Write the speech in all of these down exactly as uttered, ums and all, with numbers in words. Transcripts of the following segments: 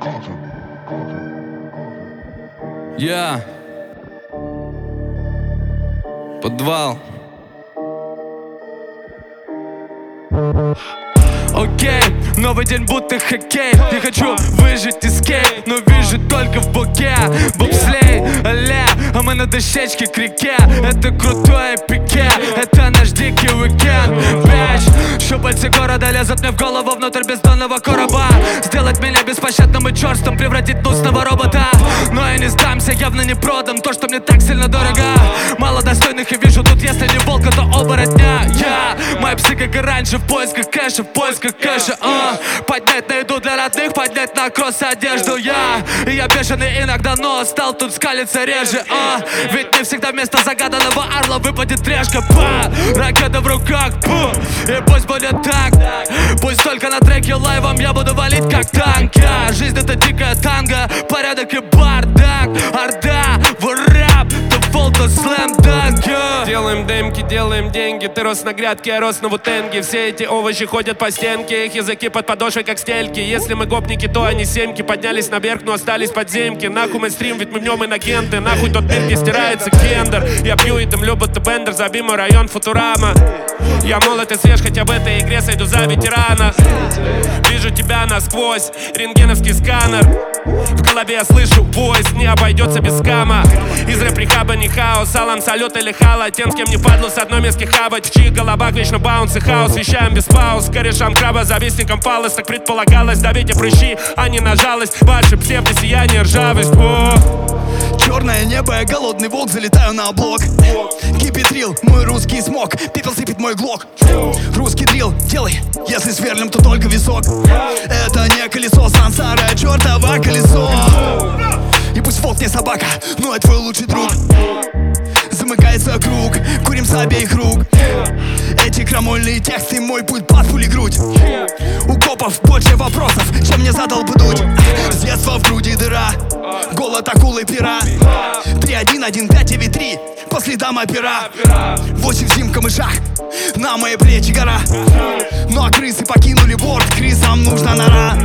Я Подвал. Окей, новый день будто хоккей. Я хочу выжить эскейп, но вижу только в буке бобслей, аля, а мы на дощечке к реке. Это крутое пике, это наш дикий уикенд. Бэч, щупальцы города лезут мне в голову внутрь бездонного короба. Сделать меня беспощадным и черстым, превратить нусного робота. Но я не сдамся, явно не продам то, что мне так сильно дорого. Мало достойных я вижу тут, если не волка, то оборотня. Я, мои псы, как и раньше, в поисках кэша, в поисках кэша, а. Поднять на еду для родных, поднять на кросс одежду. Я, и я бешеный иногда, но стал тут скалиться реже, а. Ведь не всегда вместо загаданного орла выпадет трешка, па. Ракета в руках, пу. И пусть будет так, пусть только на треке лайвом я буду валить как танк. Я, жизнь это дикая танго, порядок и бардак. Орда, вурап, дефолт, слэм данк, yeah. Делаем демки, делаем деньги. Ты рос на грядке, я рос на вутенге. Все эти овощи ходят по стенке, их языки под подошвой как стельки. Если мы гопники, то они семки. Поднялись наверх, но остались подземки. Нахуй мы стрим, ведь мы в нем инагенты. Нахуй тот мир, где стирается гендер. Я пью и дымлю, будто бендер. Забей мой район, Футурама. Я молод и свеж, хотя в этой игре сойду за ветерана. Вижу тебя насквозь, рентгеновский сканер. В голове я слышу войс, не обойдется без скама. Из рэп-рехаба не хаос, салам, салют или хала. Тем, с кем не падлу с одной миски хавать. В чьих головах вечно баунс и хаос. Вещаем без пауз, корешам краба, завистникам палос. Так предполагалось, давите прыщи, а не на жалость. Ваши псевдосияние, ржавость. О! Черное небо, я голодный волк, залетаю на блок. Кипитрил, мой русский смог, пепел сыпет мой глок. Русский дрил, делай, если сверлим, то только висок. Это не колесо сансары, а чертово колесо. И пусть волк не собака, но я твой лучший друг. Замыкается круг, курим с обеих рук. Эти крамольные тексты, мой путь под пули грудь. У копов больше вопросов, чем мне задал бы дуть. С детства в груди дыра, голод акулы пера. Три, один, один, пять, девять, три, по следам опера. Восемь зим в камышах, на мои плечи гора. Ну а крысы покинули борт, крысам нужна нора.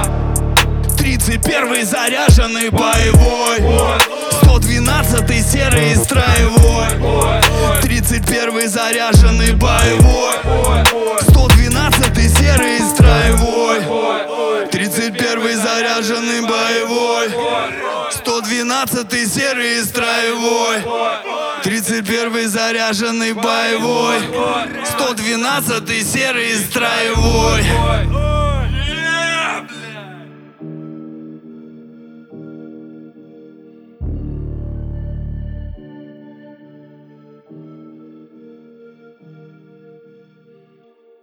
Тридцать первый заряженный боевой, сто двенадцатый серый и строевой. Тридцать первый заряженный боевой, сто двенадцатый серый и строевой. Тридцать первый заряженный боевой, сто двенадцатый серый и строевой. Тридцать первый заряженный боевой, сто двенадцатый серый и строевой.